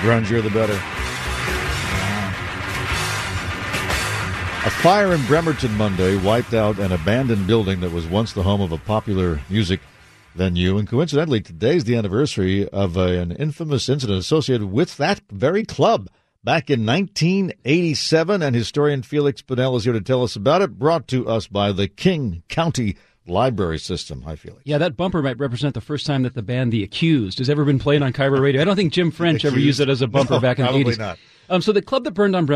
grungier, the better. A fire in Bremerton Monday wiped out an abandoned building that was once the home of a popular music venue. And coincidentally, today's the anniversary of an infamous incident associated with that very club back in 1987. And historian Felix Pennell is here to tell us about it, brought to us by the King County Library System. Hi, Felix. Yeah, that bumper might represent the first time that the band The Accused has ever been played on KIRO Radio. I don't think Jim French ever used it as a bumper back in the 80s. Probably not. So the club that burned on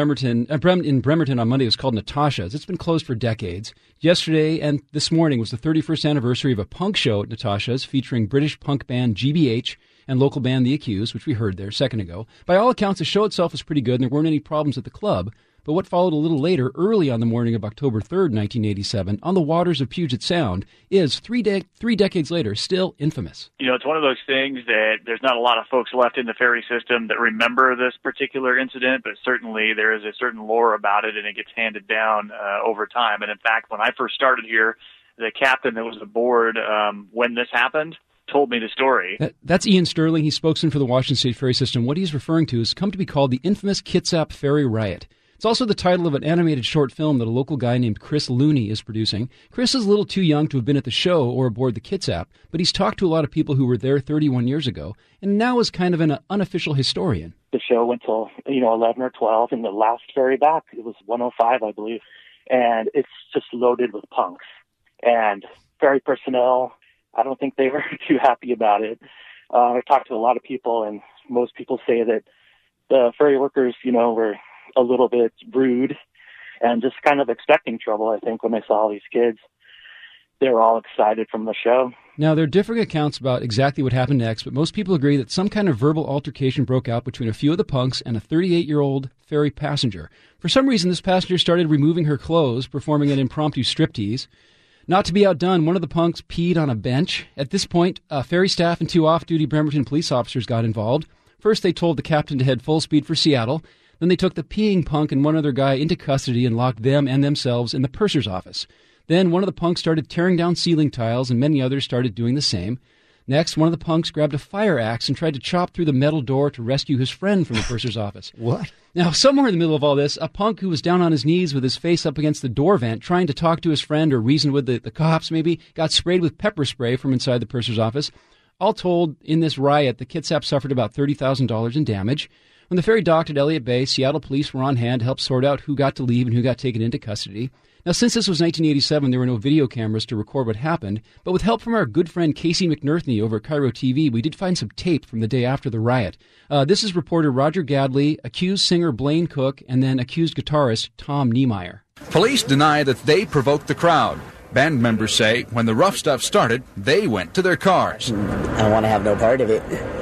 in Bremerton on Monday was called Natasha's. It's been closed for decades. Yesterday and this morning was the 31st anniversary of a punk show at Natasha's featuring British punk band GBH and local band The Accused, which we heard there a second ago. By all accounts, the show itself was pretty good and there weren't any problems at the club. But what followed a little later, early on the morning of October 3rd, 1987, on the waters of Puget Sound, is three decades later still infamous. You know, it's one of those things that there's not a lot of folks left in the ferry system that remember this particular incident, but certainly there is a certain lore about it, and it gets handed down over time. And in fact, when I first started here, the captain that was aboard when this happened told me the story. That's Ian Sterling. He's spokesman for the Washington State Ferry System. What he's referring to has come to be called the infamous Kitsap Ferry Riot. It's also the title of an animated short film that a local guy named Chris Looney is producing. Chris is a little too young to have been at the show or aboard the Kitsap, but he's talked to a lot of people who were there 31 years ago, and now is kind of an unofficial historian. The show went till 11 or 12, and the last ferry back, it was 105, I believe, and it's just loaded with punks. And ferry personnel, I don't think they were too happy about it. I talked to a lot of people, and most people say that the ferry workers, were a little bit rude and just kind of expecting trouble. I think when I saw all these kids, they were all excited from the show. Now, there are different accounts about exactly what happened next, but most people agree that some kind of verbal altercation broke out between a few of the punks and a 38-year-old ferry passenger. For some reason, this passenger started removing her clothes, performing an impromptu striptease. Not to be outdone, one of the punks peed on a bench. At this point, ferry staff and two off-duty Bremerton police officers got involved. First, they told the captain to head full speed for Seattle. Then they took the peeing punk and one other guy into custody and locked them and themselves in the purser's office. Then one of the punks started tearing down ceiling tiles and many others started doing the same. Next, one of the punks grabbed a fire axe and tried to chop through the metal door to rescue his friend from the purser's office. What? Now, somewhere in the middle of all this, a punk who was down on his knees with his face up against the door vent trying to talk to his friend or reason with the cops maybe, got sprayed with pepper spray from inside the purser's office. All told, in this riot, the Kitsap suffered about $30,000 in damage. When the ferry docked at Elliott Bay, Seattle police were on hand to help sort out who got to leave and who got taken into custody. Now, since this was 1987, there were no video cameras to record what happened, but with help from our good friend Casey McNerthney over at KIRO TV, we did find some tape from the day after the riot. This is reporter Roger Gadley, accused singer Blaine Cook, and then accused guitarist Tom Niemeyer. Police deny that they provoked the crowd. Band members say when the rough stuff started, they went to their cars. I don't want to have no part of it.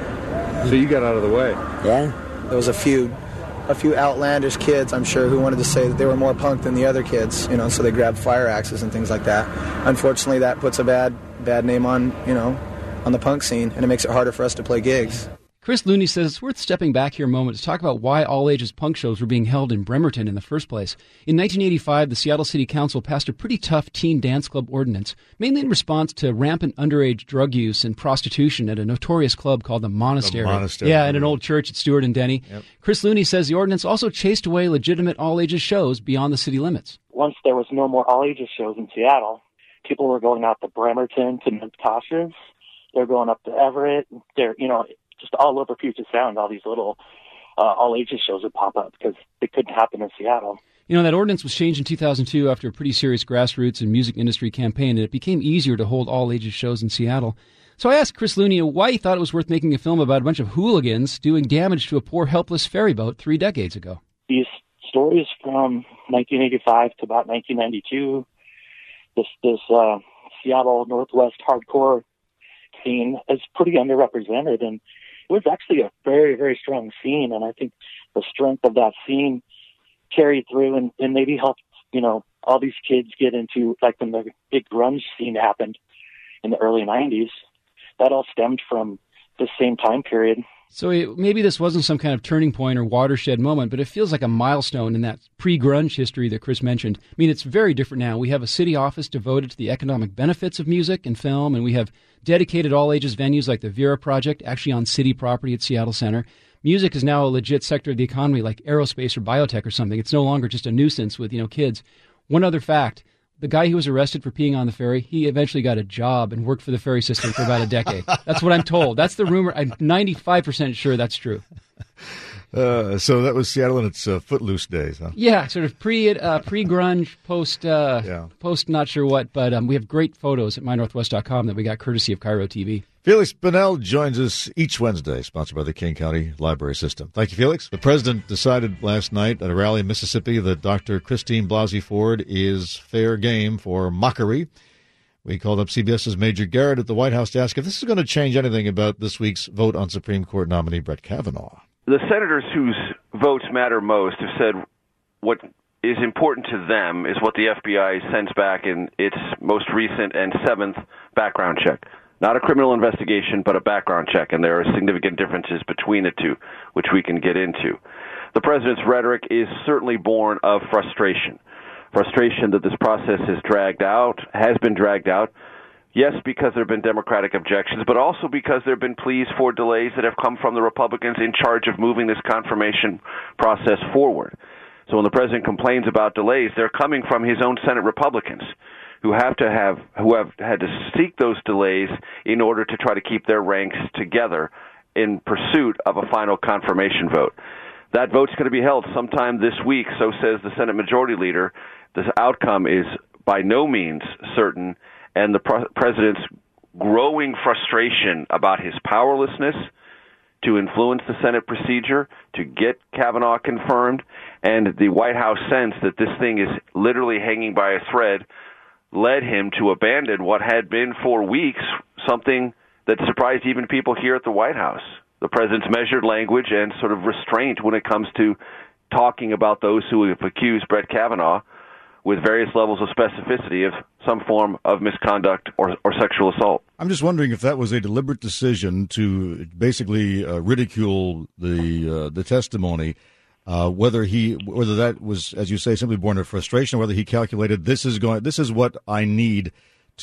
So you got out of the way? Yeah. There was a few outlandish kids, I'm sure, who wanted to say that they were more punk than the other kids, so they grabbed fire axes and things like that. Unfortunately, that puts a bad name on the punk scene, and it makes it harder for us to play gigs. Chris Looney says it's worth stepping back here a moment to talk about why all-ages punk shows were being held in Bremerton in the first place. In 1985, the Seattle City Council passed a pretty tough teen dance club ordinance, mainly in response to rampant underage drug use and prostitution at a notorious club called the Monastery. Yeah, at an old church at Stewart and Denny. Yep. Chris Looney says the ordinance also chased away legitimate all-ages shows beyond the city limits. Once there was no more all-ages shows in Seattle, people were going out to Bremerton, to Natasha's. They're going up to Everett. They're, just all over Puget Sound, all these little all-ages shows would pop up because they couldn't happen in Seattle. That ordinance was changed in 2002 after a pretty serious grassroots and music industry campaign, and it became easier to hold all-ages shows in Seattle. So I asked Chris Looney why he thought it was worth making a film about a bunch of hooligans doing damage to a poor, helpless ferry boat 3 decades ago. These stories from 1985 to about 1992, this Seattle Northwest hardcore scene is pretty underrepresented, and it was actually a very, very strong scene, and I think the strength of that scene carried through and maybe helped, all these kids get into, like when the big grunge scene happened in the early 90s, that all stemmed from the same time period. So maybe this wasn't some kind of turning point or watershed moment, but it feels like a milestone in that pre-grunge history that Chris mentioned. I mean, it's very different now. We have a city office devoted to the economic benefits of music and film, and we have dedicated all-ages venues like the Vera Project, actually on city property at Seattle Center. music is now a legit sector of the economy, like aerospace or biotech or something. It's no longer just a nuisance with, kids. One other fact. The guy who was arrested for peeing on the ferry, he eventually got a job and worked for the ferry system for about a decade. That's what I'm told. That's the rumor. I'm 95% sure that's true. So that was Seattle in its footloose days, huh? Yeah, sort of pre-grunge, post not sure what, but we have great photos at mynorthwest.com that we got courtesy of Cairo TV. Felix Bunnell joins us each Wednesday, sponsored by the King County Library System. Thank you, Felix. The president decided last night at a rally in Mississippi that Dr. Christine Blasey Ford is fair game for mockery. We called up CBS's Major Garrett at the White House to ask if this is going to change anything about this week's vote on Supreme Court nominee Brett Kavanaugh. The senators whose votes matter most have said what is important to them is what the FBI sends back in its most recent and seventh background check. Not a criminal investigation, but a background check, and there are significant differences between the two, which we can get into. The president's rhetoric is certainly born of frustration that this process has been dragged out. Yes, because there have been Democratic objections, but also because there have been pleas for delays that have come from the Republicans in charge of moving this confirmation process forward. So when the president complains about delays, they're coming from his own Senate Republicans who have had to seek those delays in order to try to keep their ranks together in pursuit of a final confirmation vote. That vote's going to be held sometime this week, so says the Senate Majority Leader. This outcome is by no means certain, and the president's growing frustration about his powerlessness to influence the Senate procedure, to get Kavanaugh confirmed, and the White House sense that this thing is literally hanging by a thread led him to abandon what had been for weeks something that surprised even people here at the White House. The president's measured language and sort of restraint when it comes to talking about those who have accused Brett Kavanaugh with various levels of specificity of some form of misconduct or sexual assault. I'm just wondering if that was a deliberate decision to basically ridicule the testimony, whether that was, as you say, simply born of frustration, whether he calculated this is what I need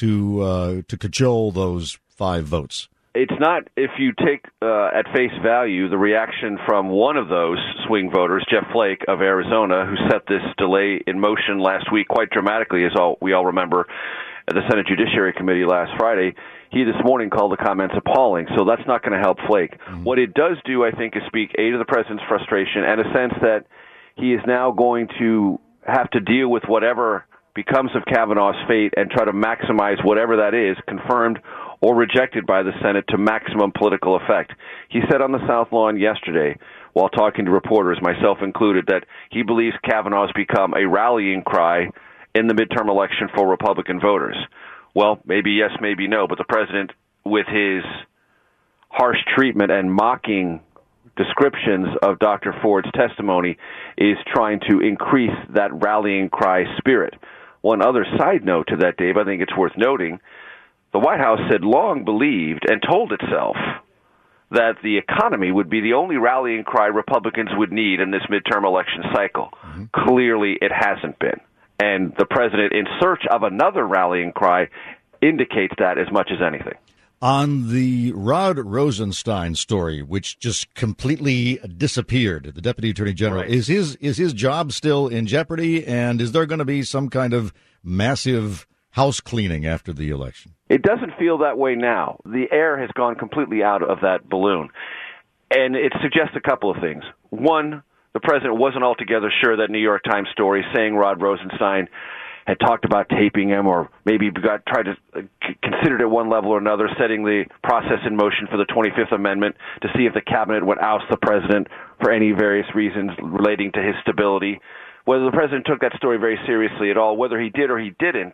to cajole those 5 votes. It's not, if you take at face value the reaction from one of those swing voters, Jeff Flake of Arizona, who set this delay in motion last week quite dramatically, as we all remember, at the Senate Judiciary Committee last Friday. He this morning called the comments appalling, so that's not going to help Flake. Mm-hmm. What it does do, I think, is speak, A, to the president's frustration and a sense that he is now going to have to deal with whatever becomes of Kavanaugh's fate and try to maximize whatever that is, confirmed or rejected by the Senate, to maximum political effect. He said on the South Lawn yesterday, while talking to reporters, myself included, that he believes Kavanaugh's become a rallying cry in the midterm election for Republican voters. Well, maybe yes, maybe no, but the president, with his harsh treatment and mocking descriptions of Dr. Ford's testimony, is trying to increase that rallying cry spirit. One other side note to that, Dave, I think it's worth noting. The White House had long believed and told itself that the economy would be the only rallying cry Republicans would need in this midterm election cycle. Mm-hmm. Clearly, it hasn't been. And the president, in search of another rallying cry, indicates that as much as anything. On the Rod Rosenstein story, which just completely disappeared, the Deputy Attorney General, right. Is his job still in jeopardy? And is there going to be some kind of massive house cleaning after the election? It doesn't feel that way now. The air has gone completely out of that balloon. And it suggests a couple of things. One, the president wasn't altogether sure that New York Times story saying Rod Rosenstein had talked about taping him, or maybe tried to considered at one level or another setting the process in motion for the 25th Amendment to see if the cabinet would oust the president for any various reasons relating to his stability. Whether the president took that story very seriously at all, whether he did or he didn't,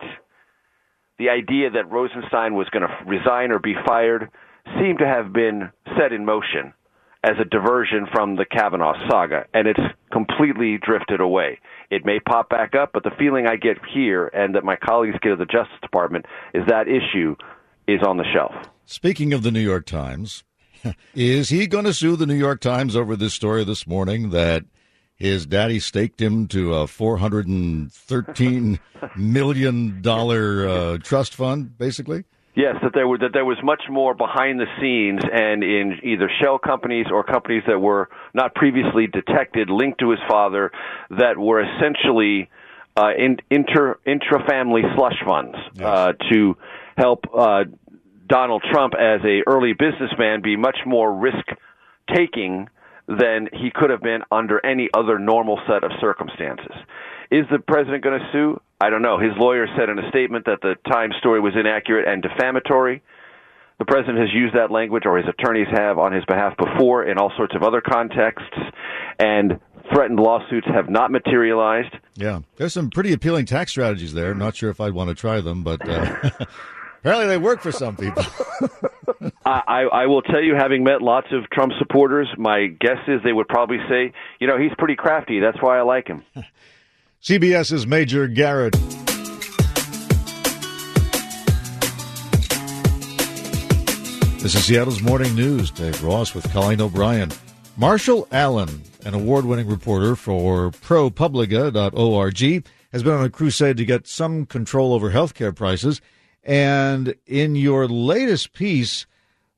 the idea that Rosenstein was going to resign or be fired seemed to have been set in motion as a diversion from the Kavanaugh saga, and it's completely drifted away. It may pop back up, but the feeling I get here and that my colleagues get at the Justice Department is that issue is on the shelf. Speaking of the New York Times, is he going to sue the New York Times over this story this morning that his daddy staked him to a $413 million trust fund, basically? Yes, that there was much more behind the scenes and in either shell companies or companies that were not previously detected linked to his father that were essentially intra-family slush funds to help Donald Trump as a early businessman be much more risk-taking than he could have been under any other normal set of circumstances. Is the president going to sue? I don't know. His lawyer said in a statement that the Times story was inaccurate and defamatory. The president has used that language, or his attorneys have, on his behalf before in all sorts of other contexts, and threatened lawsuits have not materialized. Yeah, there's some pretty appealing tax strategies there. I'm not sure if I'd want to try them, but apparently they work for some people. I will tell you, having met lots of Trump supporters, my guess is they would probably say, he's pretty crafty. That's why I like him. CBS's Major Garrett. This is Seattle's Morning News. Dave Ross with Colleen O'Brien. Marshall Allen, an award-winning reporter for ProPublica.org, has been on a crusade to get some control over healthcare prices. And in your latest piece,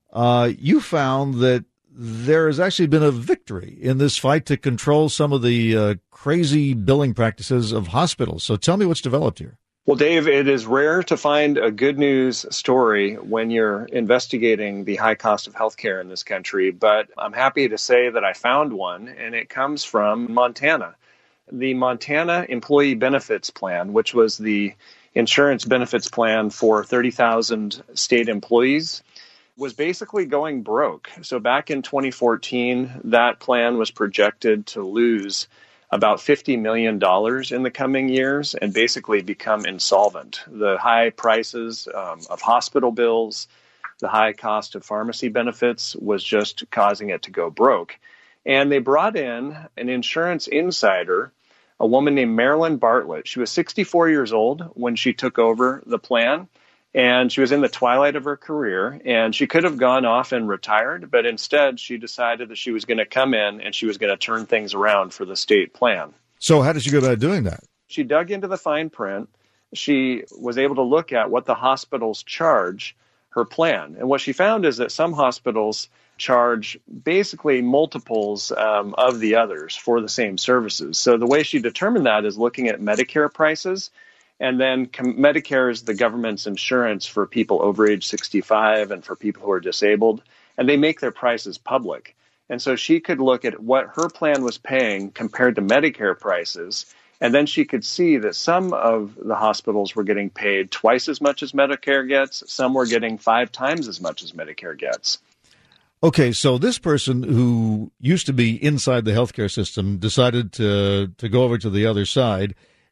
you found that there has actually been a victory in this fight to control some of the crazy billing practices of hospitals. So tell me what's developed here. Well, Dave, it is rare to find a good news story when you're investigating the high cost of healthcare in this country, but I'm happy to say that I found one, and it comes from Montana. The Montana Employee Benefits Plan, which was the insurance benefits plan for 30,000 state employees, was basically going broke. So back in 2014, that plan was projected to lose about $50 million in the coming years and basically become insolvent. The high prices of hospital bills, the high cost of pharmacy benefits was just causing it to go broke. And they brought in an insurance insider, a woman named Marilyn Bartlett. She was 64 years old when she took over the plan. And she was in the twilight of her career, and she could have gone off and retired, but instead she decided that she was going to come in and she was going to turn things around for the state plan. So how did she go about doing that? She dug into the fine print. She was able to look at what the hospitals charge her plan. And what she found is that some hospitals charge basically multiples of the others for the same services. So the way she determined that is looking at Medicare prices. And then Medicare is the government's insurance for people over age 65 and for people who are disabled. And they make their prices public. And so she could look at what her plan was paying compared to Medicare prices. And then she could see that some of the hospitals were getting paid twice as much as Medicare gets. Some were getting 5 times as much as Medicare gets. Okay, so this person who used to be inside the healthcare system decided to go over to the other side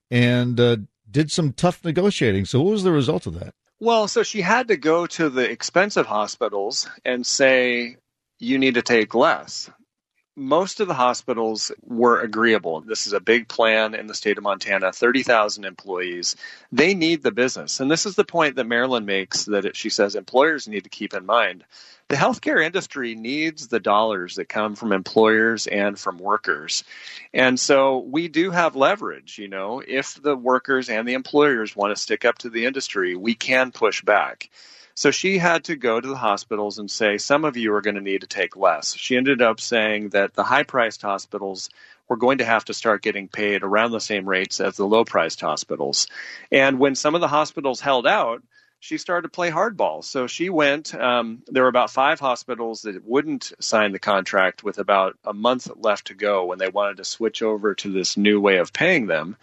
and did some tough negotiating. So what was the result of that? Well, so she had to go to the expensive hospitals and say, you need to take less. Most of the hospitals were agreeable. This is a big plan in the state of Montana, 30,000 employees. They need the business. And this is the point that Marilyn makes that she says employers need to keep in mind. The healthcare industry needs the dollars that come from employers and from workers. And so we do have leverage. If the workers and the employers want to stick up to the industry, we can push back. So she had to go to the hospitals and say, some of you are going to need to take less. She ended up saying that the high-priced hospitals were going to have to start getting paid around the same rates as the low-priced hospitals. And when some of the hospitals held out, she started to play hardball. So she went, there were about 5 hospitals that wouldn't sign the contract with about a month left to go when they wanted to switch over to this new way of paying them.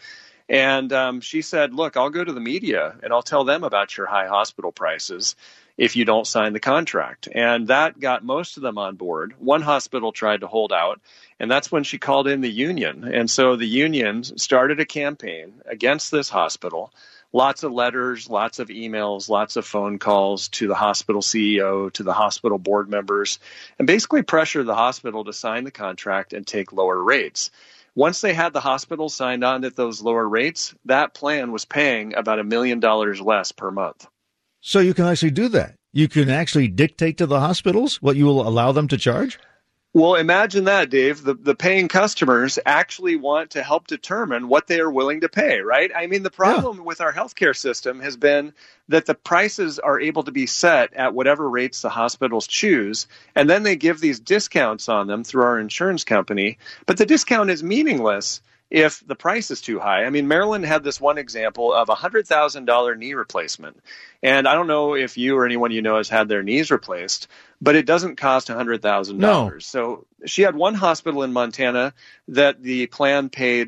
And she said, look, I'll go to the media and I'll tell them about your high hospital prices if you don't sign the contract. And that got most of them on board. One hospital tried to hold out, and that's when she called in the union. And so the union started a campaign against this hospital. Lots of letters, lots of emails, lots of phone calls to the hospital CEO, to the hospital board members, and basically pressure the hospital to sign the contract and take lower rates. Once they had the hospital signed on at those lower rates, that plan was paying about $1 million less per month. So you can actually do that. You can actually dictate to the hospitals what you will allow them to charge? Well, imagine that, Dave. The paying customers actually want to help determine what they are willing to pay, right? I mean, the problem with our healthcare system has been that the prices are able to be set at whatever rates the hospitals choose, and then they give these discounts on them through our insurance company. But the discount is meaningless if the price is too high. I mean, Maryland had this one example of a $100,000 knee replacement. And I don't know if you or anyone you know has had their knees replaced, but it doesn't cost $100,000. No. So she had one hospital in Montana that the plan paid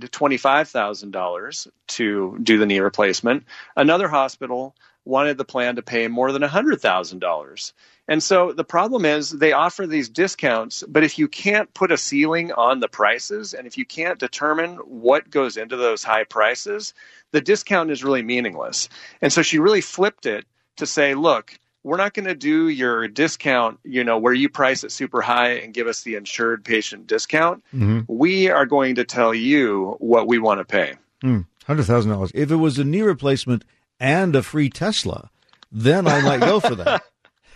$25,000 to do the knee replacement. Another hospital wanted the plan to pay more than $100,000. And so the problem is they offer these discounts, but if you can't put a ceiling on the prices and if you can't determine what goes into those high prices, the discount is really meaningless. And so she really flipped it to say, look, we're not going to do your discount, where you price it super high and give us the insured patient discount. Mm-hmm. We are going to tell you what we want to pay. $100,000. If it was a knee replacement and a free Tesla, then I might go for that.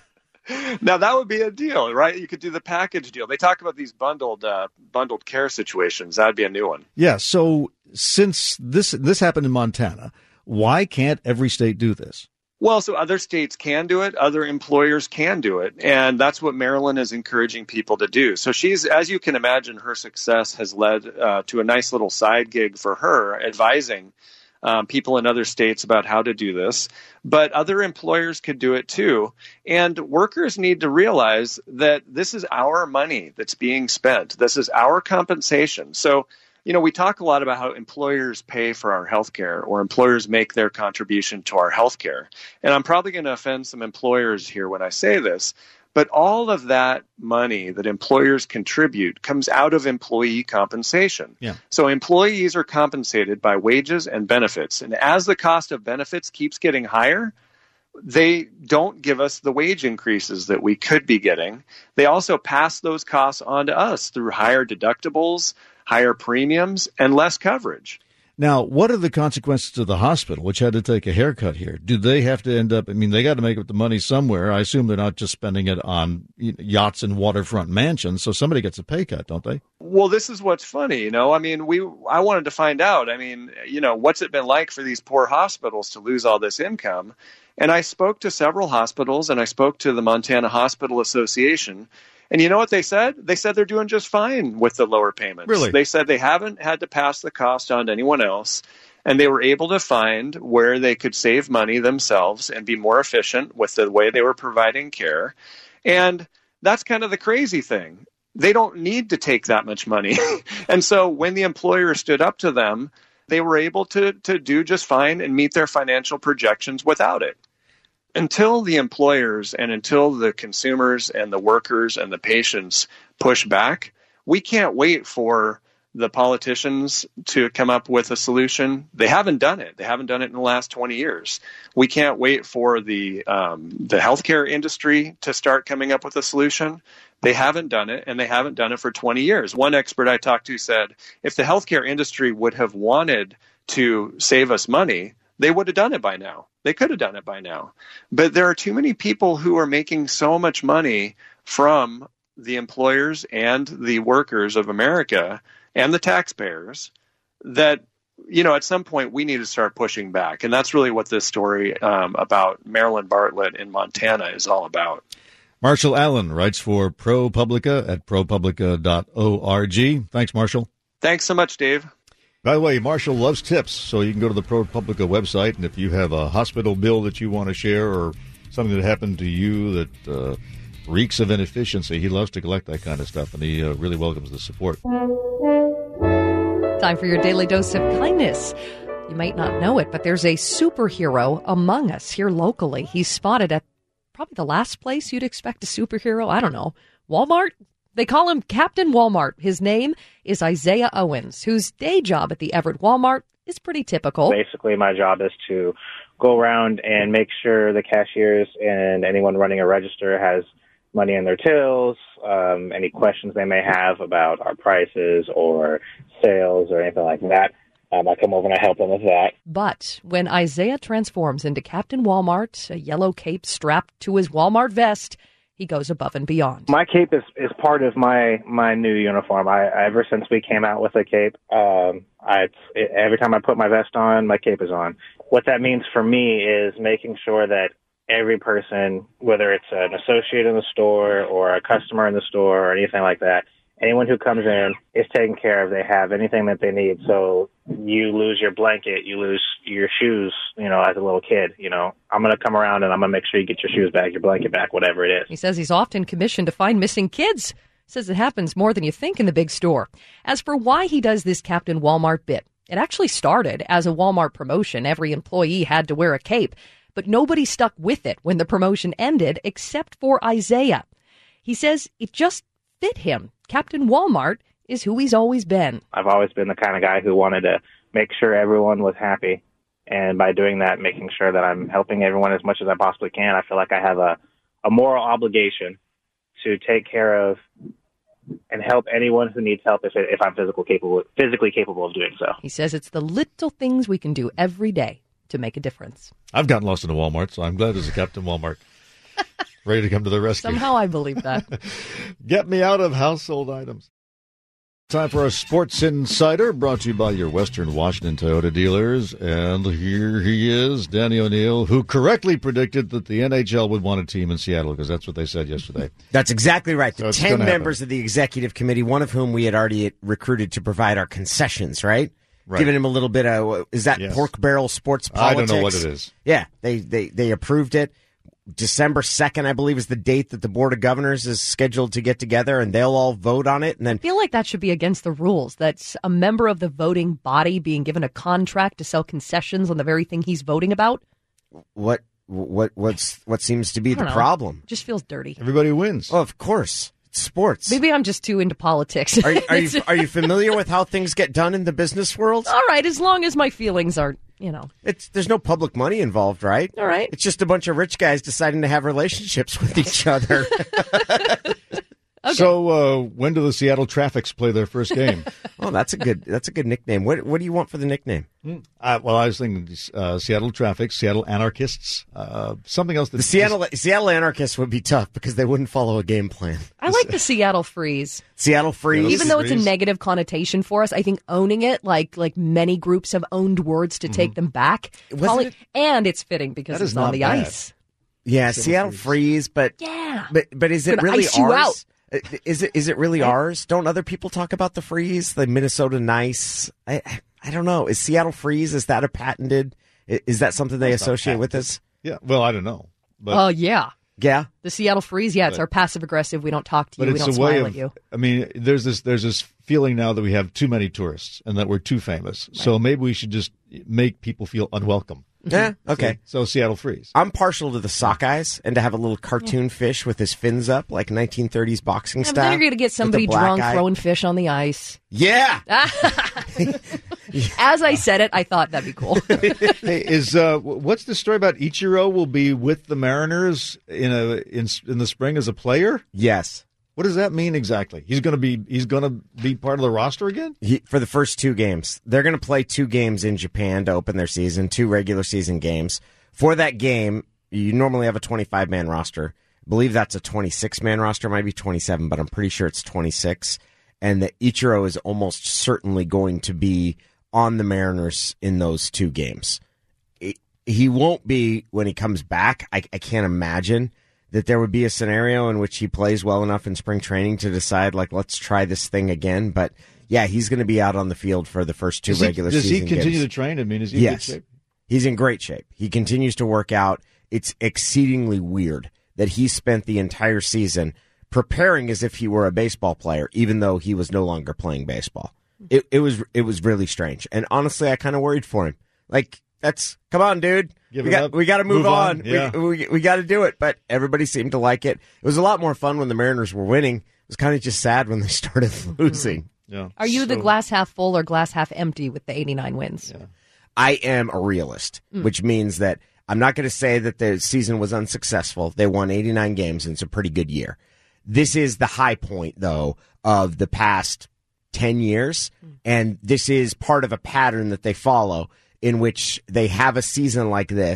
Now, that would be a deal, right? You could do the package deal. They talk about these bundled care situations. That would be a new one. Yeah, so since this happened in Montana, why can't every state do this? Well, so other states can do it. Other employers can do it. And that's what Maryland is encouraging people to do. So she's, as you can imagine, her success has led to a nice little side gig for her, advising people in other states about how to do this, but other employers could do it too. And workers need to realize that this is our money that's being spent. This is our compensation. So, we talk a lot about how employers pay for our health care or employers make their contribution to our health care. And I'm probably going to offend some employers here when I say this, but all of that money that employers contribute comes out of employee compensation. Yeah. So employees are compensated by wages and benefits. And as the cost of benefits keeps getting higher, they don't give us the wage increases that we could be getting. They also pass those costs on to us through higher deductibles, higher premiums, and less coverage. Now, what are the consequences to the hospital, which had to take a haircut here? Do they have to end up, they got to make up the money somewhere. I assume they're not just spending it on yachts and waterfront mansions, so somebody gets a pay cut, don't they? Well, this is what's funny, I wanted to find out, what's it been like for these poor hospitals to lose all this income? And I spoke to several hospitals, and I spoke to the Montana Hospital Association. And you know what they said? They said they're doing just fine with the lower payments. Really? They said they haven't had to pass the cost on to anyone else, and they were able to find where they could save money themselves and be more efficient with the way they were providing care. And that's kind of the crazy thing. They don't need to take that much money. And so when the employer stood up to them, they were able to do just fine and meet their financial projections without it. Until the employers and until the consumers and the workers and the patients push back, we can't wait for the politicians to come up with a solution. They haven't done it. They haven't done it in the last 20 years. We can't wait for the healthcare industry to start coming up with a solution. They haven't done it, and they haven't done it for 20 years. One expert I talked to said, if the healthcare industry would have wanted to save us money, they would have done it by now. They could have done it by now. But there are too many people who are making so much money from the employers and the workers of America and the taxpayers that, at some point we need to start pushing back. And that's really what this story about Marilyn Bartlett in Montana is all about. Marshall Allen writes for ProPublica at ProPublica.org. Thanks, Marshall. Thanks so much, Dave. By the way, Marshall loves tips, so you can go to the ProPublica website, and if you have a hospital bill that you want to share or something that happened to you that reeks of inefficiency, he loves to collect that kind of stuff, and he really welcomes the support. Time for your daily dose of kindness. You might not know it, but there's a superhero among us here locally. He's spotted at probably the last place you'd expect a superhero. I don't know, Walmart? They call him Captain Walmart. His name is Isaiah Owens, whose day job at the Everett Walmart is pretty typical. Basically, my job is to go around and make sure the cashiers and anyone running a register has money in their tills, any questions they may have about our prices or sales or anything like that. I come over and I help them with that. But when Isaiah transforms into Captain Walmart, a yellow cape strapped to his Walmart vest, he goes above and beyond. My cape is part of my new uniform. Ever since we came out with the cape, every time I put my vest on, my cape is on. What that means for me is making sure that every person, whether it's an associate in the store or a customer in the store or anything like that, anyone who comes in is taken care of. They have anything that they need. So you lose your blanket, you lose your shoes, as a little kid, I'm going to come around and I'm going to make sure you get your shoes back, your blanket back, whatever it is. He says he's often commissioned to find missing kids. Says it happens more than you think in the big store. As for why he does this Captain Walmart bit, it actually started as a Walmart promotion. Every employee had to wear a cape, but nobody stuck with it when the promotion ended except for Isaiah. He says it just fit him. Captain Walmart is who he's always been. I've always been the kind of guy who wanted to make sure everyone was happy. And by doing that, making sure that I'm helping everyone as much as I possibly can, I feel like I have a moral obligation to take care of and help anyone who needs help if I'm physically capable of doing so. He says it's the little things we can do every day to make a difference. I've gotten lost in a Walmart, so I'm glad there's a Captain Walmart ready to come to the rescue. Somehow I believe that. Get me out of household items. Time for our Sports Insider, brought to you by your Western Washington Toyota dealers. And here he is, Danny O'Neill, who correctly predicted that the NHL would want a team in Seattle, because that's what they said yesterday. That's exactly right. So 10 members of the executive committee, one of whom we had already recruited to provide our concessions, right? Giving him a little bit of, is that pork barrel sports politics? I don't know what it is. Yeah, they approved it. December 2nd, I believe, is the date that the Board of Governors is scheduled to get together, and they'll all vote on it. And then I feel like that should be against the rules. That's a member of the voting body being given a contract to sell concessions on the very thing he's voting about. What seems to be the problem? Just feels dirty. Everybody wins. Oh, of course. It's sports. Maybe I'm just too into politics. Are you familiar with how things get done in the business world? All right, as long as my feelings aren't, There's no public money involved, right? All right. It's just a bunch of rich guys deciding to have relationships with each other. Okay. So when do the Seattle Traffics play their first game? Oh, that's a good nickname. What do you want for the nickname? Well, I was thinking Seattle Traffics, Seattle Anarchists, something else. The Seattle Anarchists would be tough because they wouldn't follow a game plan. I like the Seattle Freeze. Seattle Freeze. Even though it's a negative connotation for us, I think owning it, like many groups have owned words to take them back. And it's fitting because it's on the ice. Yeah, Seattle Freeze, but is it really ours? Is it really ours? Don't other people talk about the Freeze, the Minnesota Nice? I don't know. Is Seattle Freeze, is that a patented? Is that something they associate with us? Yeah. Well, I don't know. But yeah. Yeah. The Seattle Freeze. Yeah, it's our passive aggressive. We don't talk to you. We don't smile at you. I mean, there's this feeling now that we have too many tourists and that we're too famous. Right. So maybe we should just make people feel unwelcome. Yeah, okay. So Seattle Freeze. I'm partial to the sockeyes and to have a little cartoon fish with his fins up, like 1930s boxing style. Then you're going to get somebody drunk throwing fish on the ice. Yeah. As I said it, I thought that'd be cool. Hey, what's the story about Ichiro will be with the Mariners in the spring as a player? Yes. What does that mean exactly? He's going to be part of the roster again? For the first 2 games. They're going to play 2 games in Japan to open their season, 2 regular season games. For that game, you normally have a 25-man roster. I believe that's a 26-man roster, might be 27, but I'm pretty sure it's 26. And that Ichiro is almost certainly going to be on the Mariners in those 2 games. He won't be when he comes back. I can't imagine that there would be a scenario in which he plays well enough in spring training to decide, let's try this thing again. But, yeah, he's going to be out on the field for the first 2 regular season games. Does he continue to train? I mean, is he in good shape? He's in great shape. He continues to work out. It's exceedingly weird that he spent the entire season preparing as if he were a baseball player, even though he was no longer playing baseball. It was really strange. And honestly, I kind of worried for him. Come on, dude. We got to move on. Yeah. We got to do it. But everybody seemed to like it. It was a lot more fun when the Mariners were winning. It was kind of just sad when they started losing. Yeah. Are you the glass half full or glass half empty with the 89 wins? Yeah. I am a realist, which means that I'm not going to say that the season was unsuccessful. They won 89 games, and it's a pretty good year. This is the high point, though, of the past 10 years, and this is part of a pattern that they follow in which they have a season like this,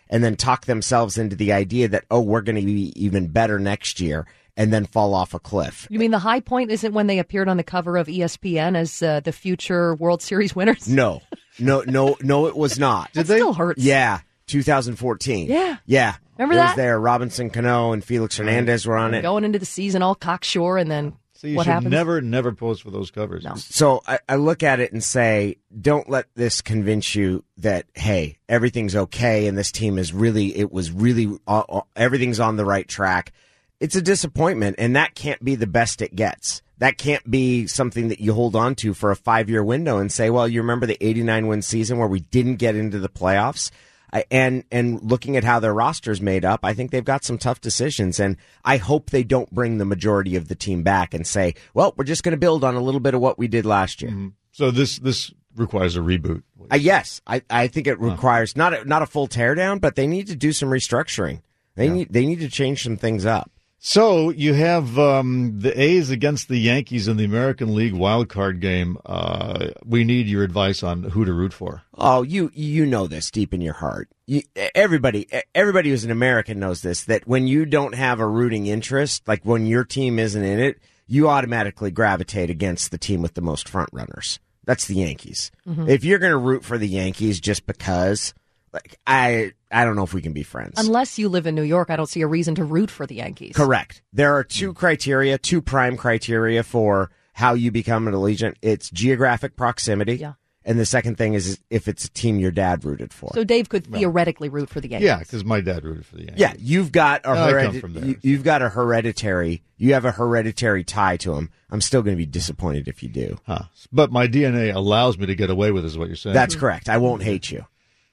and then talk themselves into the idea that, oh, we're going to be even better next year, and then fall off a cliff. You mean the high point isn't when they appeared on the cover of ESPN as the future World Series winners? No, it was not. That still hurts. Yeah, 2014. Yeah. Remember it that? was there. Robinson Cano and Felix Hernandez were on it. Going into the season all cocksure, and then So you what should happens? never pose for those covers. No. So I look at it and say, don't let this convince you that, hey, everything's okay and this team is really, everything's on the right track. It's a disappointment, and that can't be the best it gets. That can't be something that you hold on to for a 5-year window and say, well, you remember the 89-win season where we didn't get into the playoffs? And looking at how their roster's made up, I think they've got some tough decisions, and I hope they don't bring the majority of the team back and say, well, we're just going to build on a little bit of what we did last year. Mm-hmm. So this requires a reboot. Yes, I think it requires not a full teardown, but they need to do some restructuring. They need to change some things up. So you have the A's against the Yankees in the American League wild card game. We need your advice on who to root for. Oh, you know this deep in your heart. Everybody who's an American knows this, that when you don't have a rooting interest, like when your team isn't in it, you automatically gravitate against the team with the most front runners. That's the Yankees. Mm-hmm. If you're going to root for the Yankees just because, like, I don't know if we can be friends. Unless you live in New York, I don't see a reason to root for the Yankees. Correct. There are two prime criteria for how you become an allegiant. It's geographic proximity. Yeah. And the second thing is if it's a team your dad rooted for. So Dave could theoretically root for the Yankees. Yeah, because my dad rooted for the Yankees. Yeah, you have a hereditary tie to him. I'm still going to be disappointed if you do. But my DNA allows me to get away with it, is what you're saying. That's correct. I won't hate you.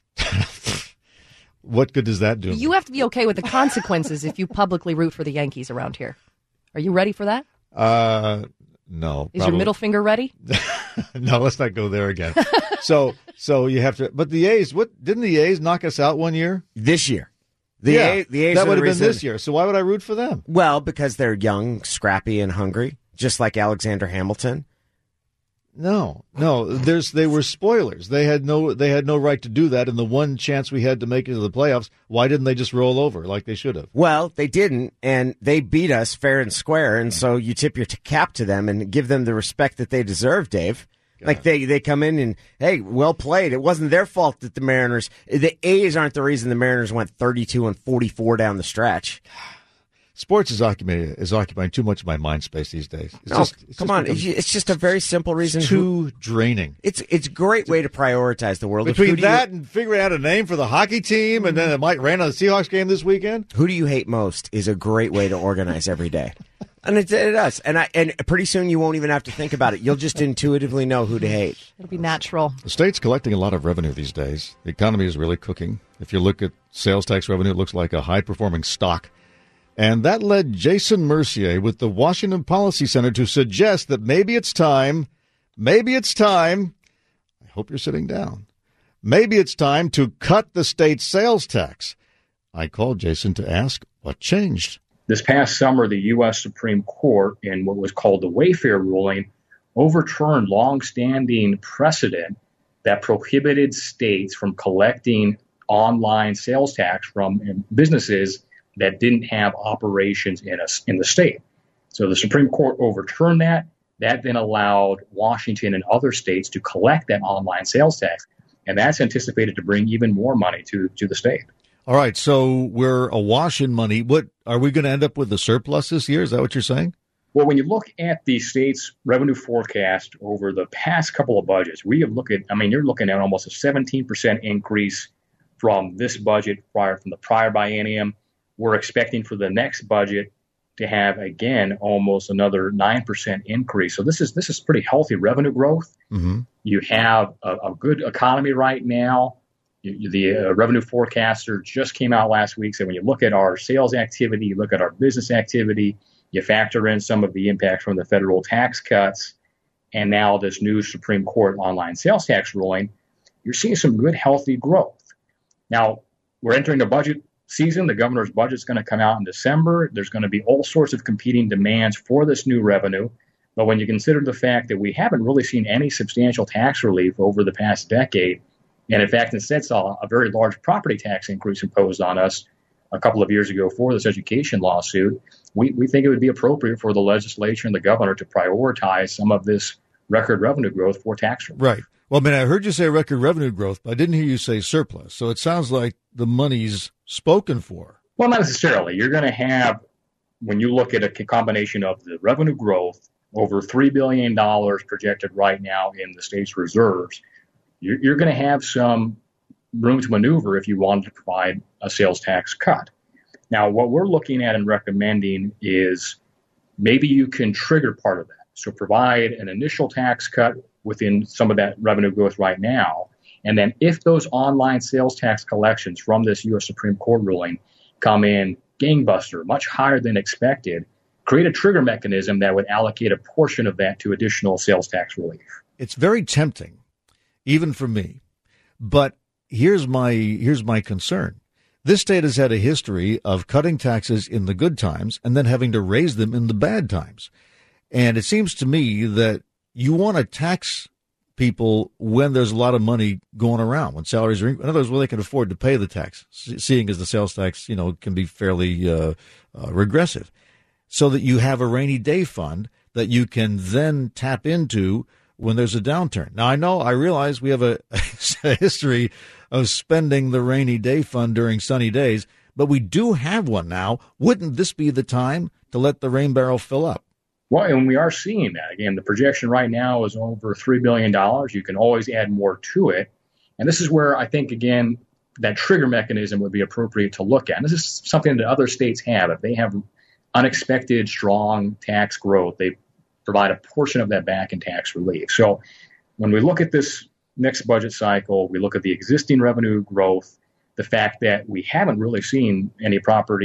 What good does that do? You have to be okay with the consequences if you publicly root for the Yankees around here. Are you ready for that? No. Is your middle finger ready? No, let's not go there again. So you have to. But the A's, didn't the A's knock us out one year? This year. The A's that would have been reason. this year. So why would I root for them? Well, because they're young, scrappy, and hungry, just like Alexander Hamilton. No. They were spoilers. They had no right to do that. And the one chance we had to make it to the playoffs, why didn't they just roll over like they should have? Well, they didn't, and they beat us fair and square. And so you tip your cap to them and give them the respect that they deserve, Dave. Like they come in and, hey, well played. It wasn't their fault that the A's aren't the reason the Mariners went 32-44 down the stretch. Sports is occupying too much of my mind space these days. It's just a very simple reason. It's too draining. It's a great way to prioritize the world. Between that and figuring out a name for the hockey team, and then it might rain on the Seahawks game this weekend. Who do you hate most is a great way to organize every day. And it does. And pretty soon you won't even have to think about it. You'll just intuitively know who to hate. It'll be natural. The state's collecting a lot of revenue these days. The economy is really cooking. If you look at sales tax revenue, it looks like a high-performing stock. And that led Jason Mercier with the Washington Policy Center to suggest that maybe it's time, I hope you're sitting down, maybe it's time to cut the state's sales tax. I called Jason to ask what changed. This past summer, the U.S. Supreme Court, in what was called the Wayfair ruling, overturned longstanding precedent that prohibited states from collecting online sales tax from businesses that didn't have operations in the state. So the Supreme Court overturned that. That then allowed Washington and other states to collect that online sales tax. And that's anticipated to bring even more money to the state. All right, so we're awash in money. What are we going to end up with a surplus this year? Is that what you're saying? Well, when you look at the state's revenue forecast over the past couple of budgets, you're looking at almost a 17% increase from this budget from the prior biennium. We're expecting for the next budget to have, again, almost another 9% increase. So this is pretty healthy revenue growth. Mm-hmm. You have a good economy right now. The revenue forecaster just came out last week. So when you look at our sales activity, you look at our business activity, you factor in some of the impact from the federal tax cuts, and now this new Supreme Court online sales tax ruling, you're seeing some good, healthy growth. Now, we're entering the budget season. The governor's budget is going to come out in December. There's going to be all sorts of competing demands for this new revenue. But when you consider the fact that we haven't really seen any substantial tax relief over the past decade, And in fact, instead saw a very large property tax increase imposed on us a couple of years ago for this education lawsuit. We think it would be appropriate for the legislature and the governor to prioritize some of this record revenue growth for tax relief. Right. Well, I mean, I heard you say record revenue growth, but I didn't hear you say surplus. So it sounds like the money's spoken for. Well, not necessarily. You're going to have, when you look at a combination of the revenue growth, over $3 billion projected right now in the state's reserves, you're going to have some room to maneuver if you wanted to provide a sales tax cut. Now, what we're looking at and recommending is maybe you can trigger part of that. So provide an initial tax cut within some of that revenue growth right now. And then if those online sales tax collections from this U.S. Supreme Court ruling come in gangbuster, much higher than expected, create a trigger mechanism that would allocate a portion of that to additional sales tax relief. It's very tempting, even for me. But here's my concern. This state has had a history of cutting taxes in the good times and then having to raise them in the bad times. And it seems to me that you want to tax people when there's a lot of money going around, when salaries are, in other words, when they can afford to pay the tax, seeing as the sales tax, can be fairly regressive, so that you have a rainy day fund that you can then tap into when there's a downturn. Now, I realize we have a history of spending the rainy day fund during sunny days, but we do have one now. Wouldn't this be the time to let the rain barrel fill up? Well, and we are seeing that. Again, the projection right now is over $3 billion. You can always add more to it. And this is where I think, again, that trigger mechanism would be appropriate to look at. And this is something that other states have. If they have unexpected, strong tax growth, they provide a portion of that back in tax relief. So when we look at this next budget cycle, we look at the existing revenue growth, the fact that we haven't really seen any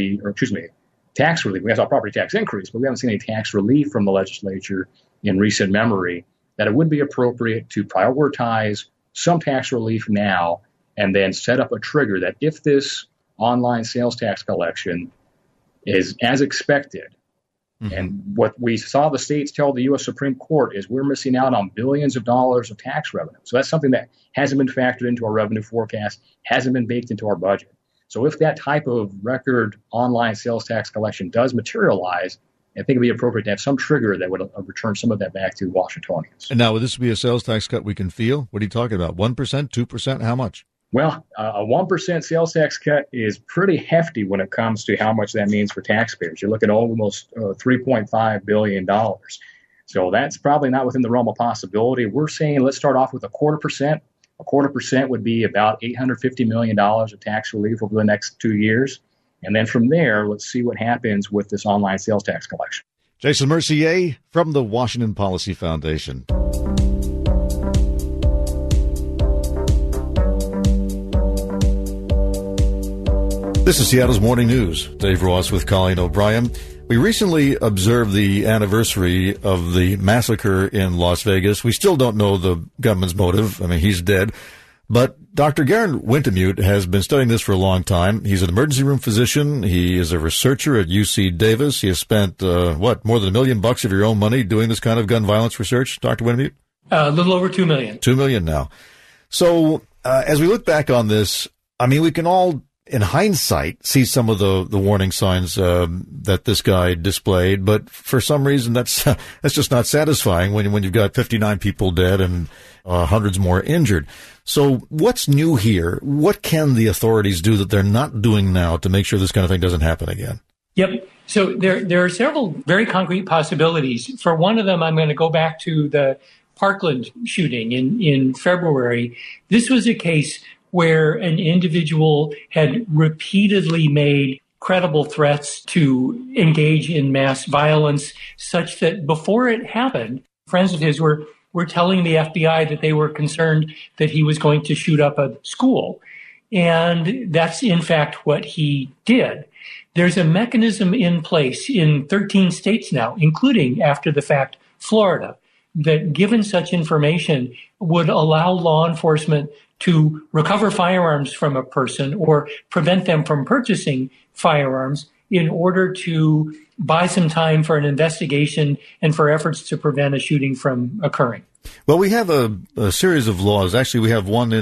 tax relief. We have a property tax increase, but we haven't seen any tax relief from the legislature in recent memory, that it would be appropriate to prioritize some tax relief now and then set up a trigger that if this online sales tax collection is as expected, and what we saw the states tell the U.S. Supreme Court is we're missing out on billions of dollars of tax revenue. So that's something that hasn't been factored into our revenue forecast, hasn't been baked into our budget. So if that type of record online sales tax collection does materialize, I think it would be appropriate to have some trigger that would return some of that back to Washingtonians. And now, would this be a sales tax cut we can feel? What are you talking about? 1%, 2%? How much? Well, a 1% sales tax cut is pretty hefty when it comes to how much that means for taxpayers. You're looking at almost $3.5 billion. So that's probably not within the realm of possibility. We're saying let's start off with 0.25%. 0.25% would be about $850 million of tax relief over the next 2 years. And then from there, let's see what happens with this online sales tax collection. Jason Mercier from the Washington Policy Foundation. This is Seattle's Morning News. Dave Ross with Colleen O'Brien. We recently observed the anniversary of the massacre in Las Vegas. We still don't know the gunman's motive. I mean, he's dead. But Dr. Garen Wintemute has been studying this for a long time. He's an emergency room physician. He is a researcher at UC Davis. He has spent, more than $1 million of your own money doing this kind of gun violence research, Dr. Wintemute? A little over $2 million. $2 million now. So, as we look back on this, I mean, we can all, in hindsight, see some of the warning signs that this guy displayed, but for some reason that's just not satisfying when you've got 59 people dead and hundreds more injured. So what's new here? What can the authorities do that they're not doing now to make sure this kind of thing doesn't happen again? Yep. So there are several very concrete possibilities. For one of them, I'm going to go back to the Parkland shooting in February. This was a case where an individual had repeatedly made credible threats to engage in mass violence, such that before it happened, friends of his were telling the FBI that they were concerned that he was going to shoot up a school. And that's, in fact, what he did. There's a mechanism in place in 13 states now, including, after the fact, Florida, that given such information would allow law enforcement to recover firearms from a person or prevent them from purchasing firearms in order to buy some time for an investigation and for efforts to prevent a shooting from occurring. Well, we have a series of laws. Actually, we have one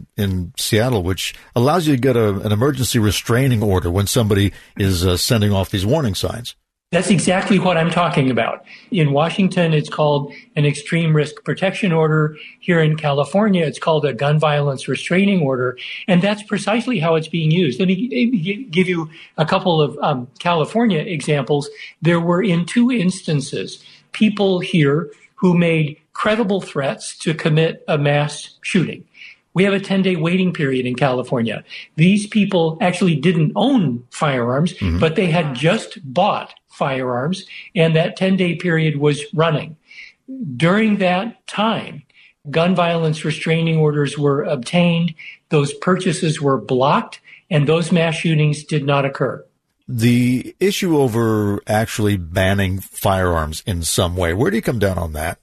in Seattle which allows you to get an emergency restraining order when somebody is sending off these warning signs. That's exactly what I'm talking about. In Washington, it's called an extreme risk protection order. Here in California, it's called a gun violence restraining order. And that's precisely how it's being used. Let me give you a couple of California examples. There were, in 2 instances, people here who made credible threats to commit a mass shooting. We have a 10-day waiting period in California. These people actually didn't own firearms, but they had just bought firearms, and that 10-day period was running. During that time, gun violence restraining orders were obtained, those purchases were blocked, and those mass shootings did not occur. The issue over actually banning firearms in some way, where do you come down on that?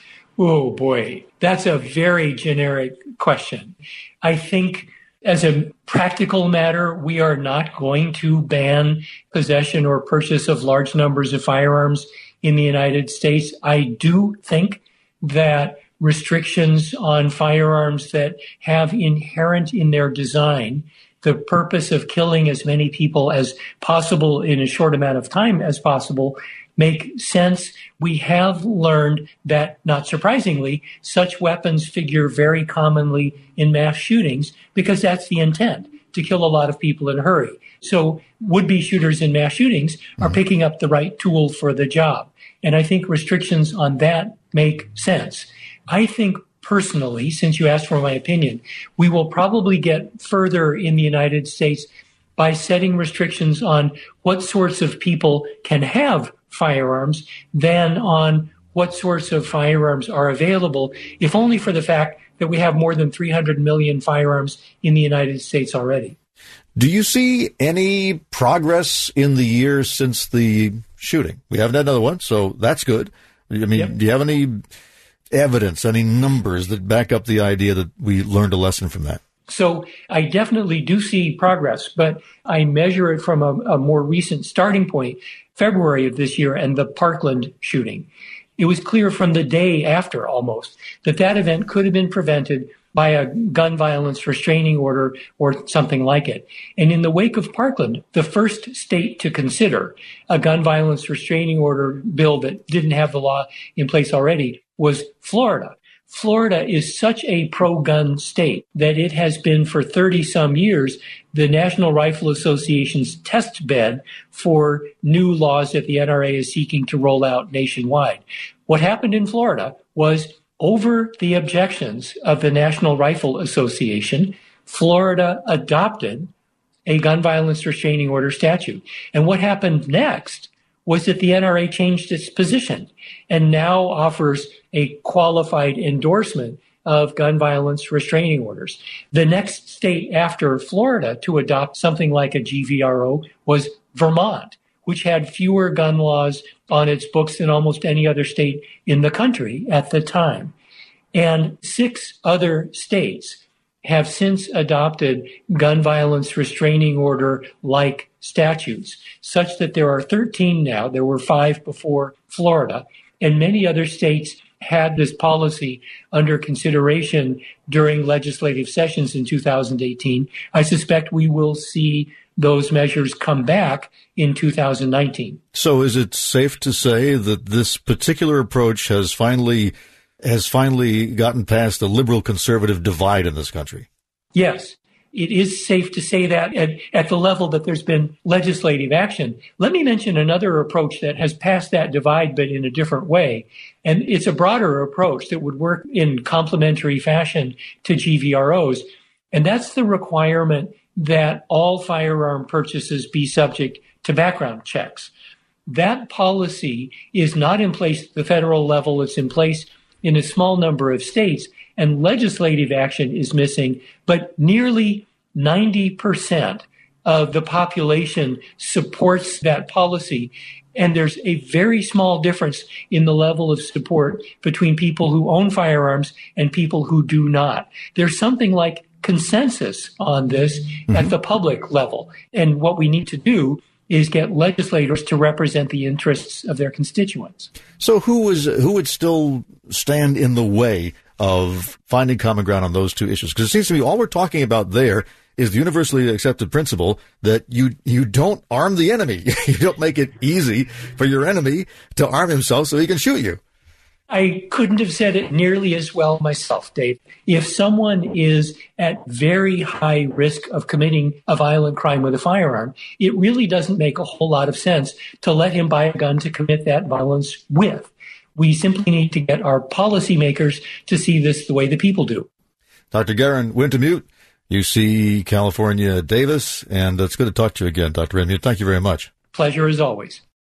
Oh, boy, that's a very generic question. I think as a practical matter, we are not going to ban possession or purchase of large numbers of firearms in the United States. I do think that restrictions on firearms that have inherent in their design the purpose of killing as many people as possible in a short amount of time as possible make sense. We have learned that, not surprisingly, such weapons figure very commonly in mass shootings because that's the intent, to kill a lot of people in a hurry. So would-be shooters in mass shootings are picking up the right tool for the job. And I think restrictions on that make sense. I think personally, since you asked for my opinion, we will probably get further in the United States by setting restrictions on what sorts of people can have firearms than on what sorts of firearms are available, if only for the fact that we have more than 300 million firearms in the United States already. Do you see any progress in the years since the shooting? We haven't had another one, so that's good. I mean, do you have any evidence, any numbers that back up the idea that we learned a lesson from that? So I definitely do see progress, but I measure it from a more recent starting point, February of this year, and the Parkland shooting. It was clear from the day after almost that that event could have been prevented by a gun violence restraining order or something like it. And in the wake of Parkland, the first state to consider a gun violence restraining order bill that didn't have the law in place already was Florida. Florida is such a pro-gun state that it has been for 30-some years the National Rifle Association's test bed for new laws that the NRA is seeking to roll out nationwide. What happened in Florida was, over the objections of the National Rifle Association, Florida adopted a gun violence restraining order statute. And what happened next was that the NRA changed its position and now offers a qualified endorsement of gun violence restraining orders. The next state after Florida to adopt something like a GVRO was Vermont, which had fewer gun laws on its books than almost any other state in the country at the time. And 6 other states have since adopted gun violence restraining order-like statutes, such that there are 13 now. There were 5 before Florida, and many other states had this policy under consideration during legislative sessions in 2018. I suspect we will see those measures come back in 2019. So is it safe to say that this particular approach has finally gotten past the liberal-conservative divide in this country? Yes, it is safe to say that at the level that there's been legislative action. Let me mention another approach that has passed that divide, but in a different way. And it's a broader approach that would work in complementary fashion to GVROs. And that's the requirement that all firearm purchases be subject to background checks. That policy is not in place at the federal level. It's in place in a small number of states, and legislative action is missing, but nearly 90% of the population supports that policy. And there's a very small difference in the level of support between people who own firearms and people who do not. There's something like consensus on this at the public level. And what we need to do is get legislators to represent the interests of their constituents. So who would still stand in the way of finding common ground on those two issues? Because it seems to me all we're talking about there is the universally accepted principle that you don't arm the enemy. You don't make it easy for your enemy to arm himself so he can shoot you. I couldn't have said it nearly as well myself, Dave. If someone is at very high risk of committing a violent crime with a firearm, it really doesn't make a whole lot of sense to let him buy a gun to commit that violence with. We simply need to get our policymakers to see this the way the people do. Dr. Garen Wintemute, UC California Davis, and it's good to talk to you again, Dr. Wintemute. Thank you very much. Pleasure as always.